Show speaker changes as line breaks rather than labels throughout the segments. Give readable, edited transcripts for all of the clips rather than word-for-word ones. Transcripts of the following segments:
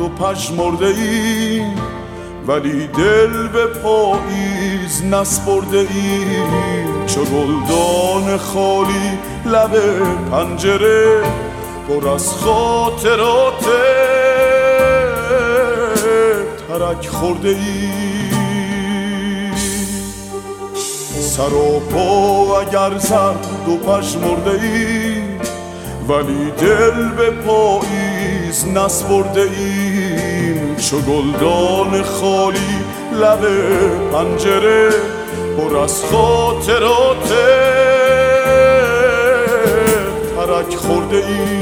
و پژمرده ایم، ولی دل به پاییز نسپرده ایم. چو گلدان خالی لب پنجره، پر از خاطرات ترک خورده ایم. سر و پا اگر زرد و پژمرده ایم، ولی دل به پاییز نسپرده ایم. چو گلدان خالی لب پنجره، پر از خاطرات ترک خورده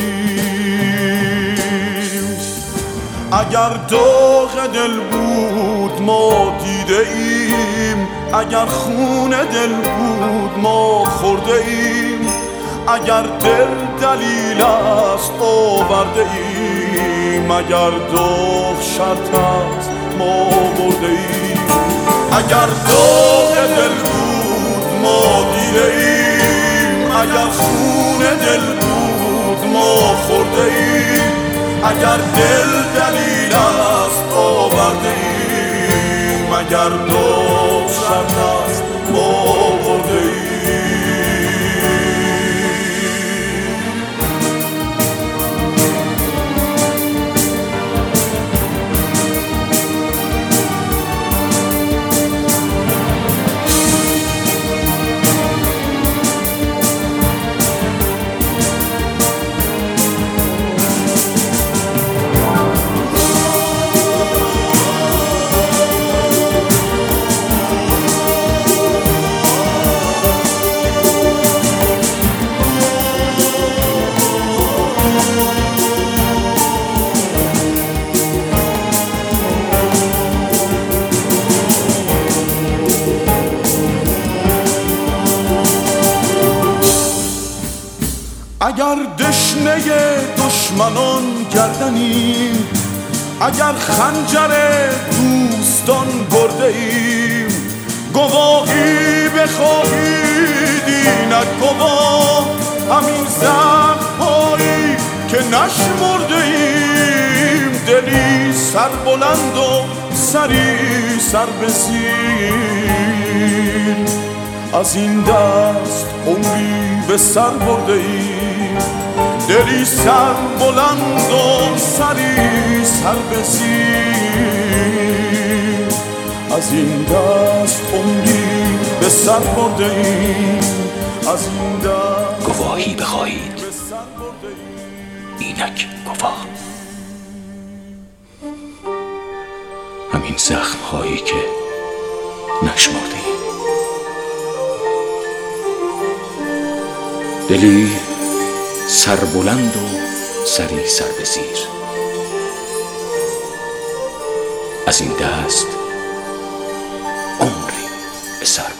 ایم. اگر داغ دل بود ما دیده ایم، اگر خون دل بود ما خورده ایم. اگر دل دلیل است آورده ایم، اگر داغ شرط است ما برده ایم. اگر داغ دل بود ما دیده ایم، اگر خون دل بود ما خورده ایم. اگر دل دلیل است آورده ایم، اگر داغ شرط است ما برده ایم. اگر دشنه دشمنان گردنیم، اگر خنجر دوستان برده ایم. گواهی بخواهید اینک گواه، همین زخم‌هایی که نشمرده ایم. دلی سربلند و سری سر به زیر، از این دست عمری به سر برده ایم. دلی سر بلند و سری سر به زیر، از این دست عمری به سر برده ایم. از این دست
گواهی بخواهید اینک گواه، همین زخم‌هایی که نشمرده ایم. دلی سربلند و سری سر به زیر، از این دست عمری به سر